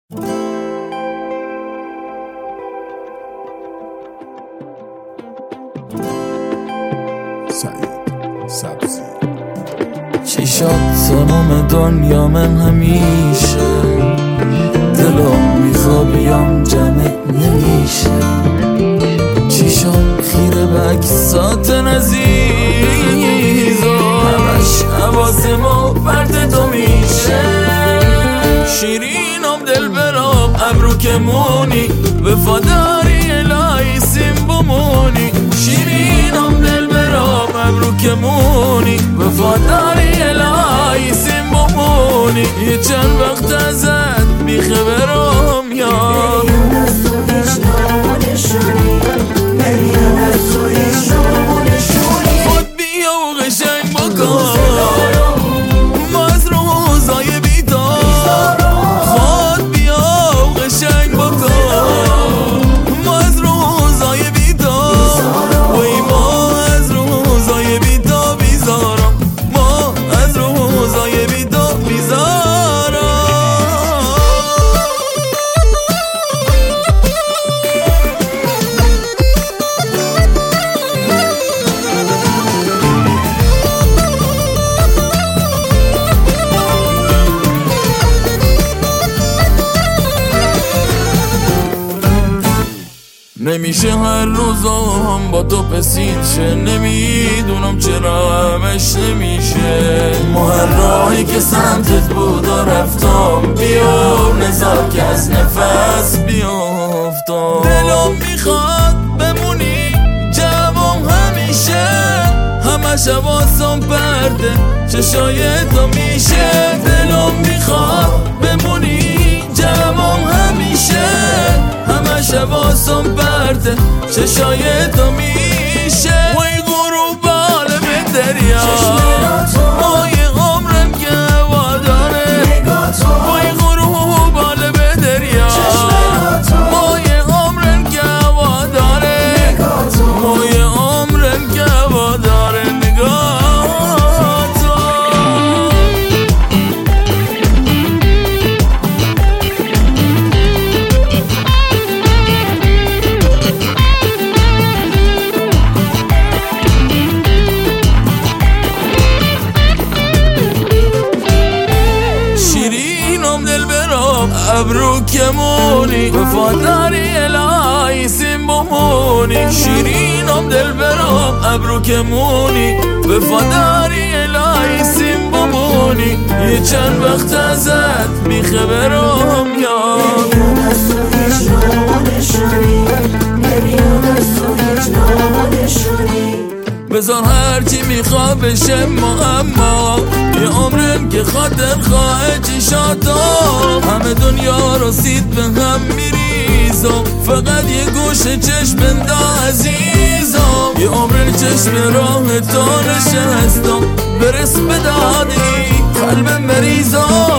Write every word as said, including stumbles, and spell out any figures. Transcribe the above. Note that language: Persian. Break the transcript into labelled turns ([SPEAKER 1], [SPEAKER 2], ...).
[SPEAKER 1] سعید سبزی.
[SPEAKER 2] چی شد تمام دنیا من همیشه دلم میخواد بیام جمع نمیشه. چی شد خیره به اکسات نزیز و همش حواسمو پرت تو میشه. شیرینم دل برام ابرو که مونی وفاداری الهی سیم بمونی. شیرینم دل برام ابرو که مونی وفاداری الهی سیم بمونی. یه چند وقت ازت بیخبرم یاد خود بیا و قشنگ بکن ما از روزای بیدار. خود بیا و قشنگ بکن ما از روزای بیدار. وی ما از روزای بیدار بیزارم. ما از روزای بیدار بیزارم. نمیشه هر روزم با تو پسید شه. نمیدونم چرا همش نمیشه. ما هر راهی که سمتت بود و رفتم بیا نزار که از نفس بیافتم. دلم میخواد بمونی جوام همیشه همش حواسم پرده چشای تو میشه. دلم میخواد بمونی جوام همیشه همش حواسم پرده چشای تو میشه. وی غروب عالم دریا مای عمرم که هوا داره. وی غروب عالم دریا مای عمرم که هوا داره. مای عمرم که هوا داره. نگاه ابرو که مونی وفاداری الهی سیم بمونی. شیرینم دل برام ابرو که مونی وفاداری الهی سیم بمونی. یه چند وقت ازت بیخبرم یاد بذار هرچی میخوا بشه معما. یه عمرم که خاطر خواه چشاتم همه دنیا رو سید به هم میریزم. فقط یه گوش چشم بندا عزیزم. یه عمر چشم راه تو نشستم برس به دادی قلبم مریضم.